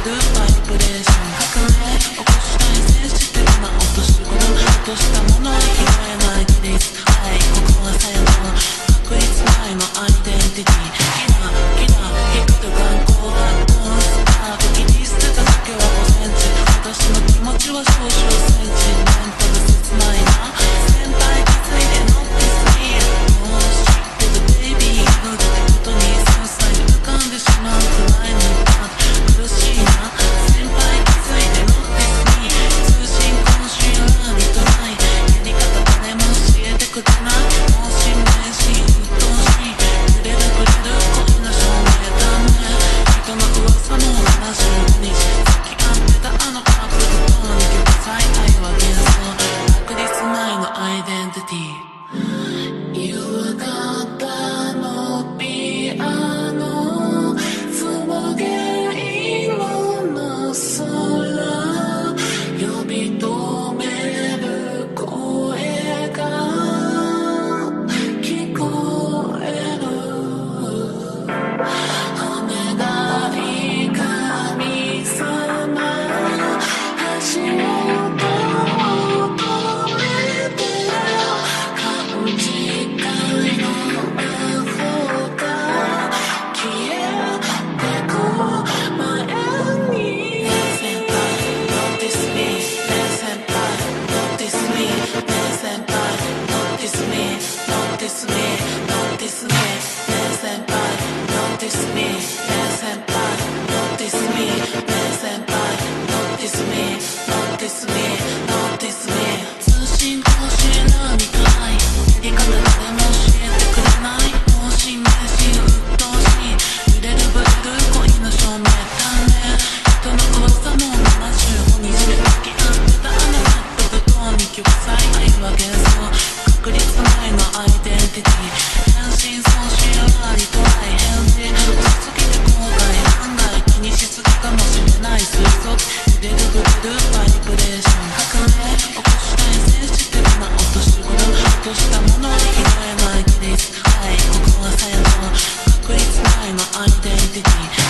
ルバイブレーション革命起こしたいセンシティブな落とし物落としたものは拾えないキリスはいここはさよなら確立前のアイデンティティキラキラ光る眼光がモンスター的に捨てた先は5センチ私の気持ちは少々センチメンタル切ないな先輩気づいて乗ってすぎもう知ってるベイビーの出来事に繊細で浮かんでしまうくらいの苦しいな先輩気づいて乗ってすぎ通信今週はリトライやり方誰も教えてくれないもう信念し鬱陶しい揺れるくれる恋の証明だね人の噂も75日付き合ってたあのカップルと2曲再愛は幻想確立前のアイデンティティ夕方のピアノ紡げ色の空呼び止める声が聞こえる羽田い神様足元を止めて勘違いの魔法が消えてく前に先輩 Notice me ね先輩 Notice me ね先輩 Notice me Notice me Notice me ね先輩 Notice me ね先輩 Notice me ね先輩 Notice me Notice me Notice me 通信更新ラーミトライやり方誰も教えてくれないもう信頼し鬱陶しい揺れるぶれる恋の証明だね人の噂も75日付き合ってたあのカップルと2曲再愛は幻想確立前のアイデンティティ返信送信はリトライ返事遅すぎて後悔案外気にしすぎかもしれない推測揺れるぶれるバイブレーション革命起こしたいセンシティブな落とし物落としたものは拾えないキリスはいここはさよなら確立前のアイデンティティ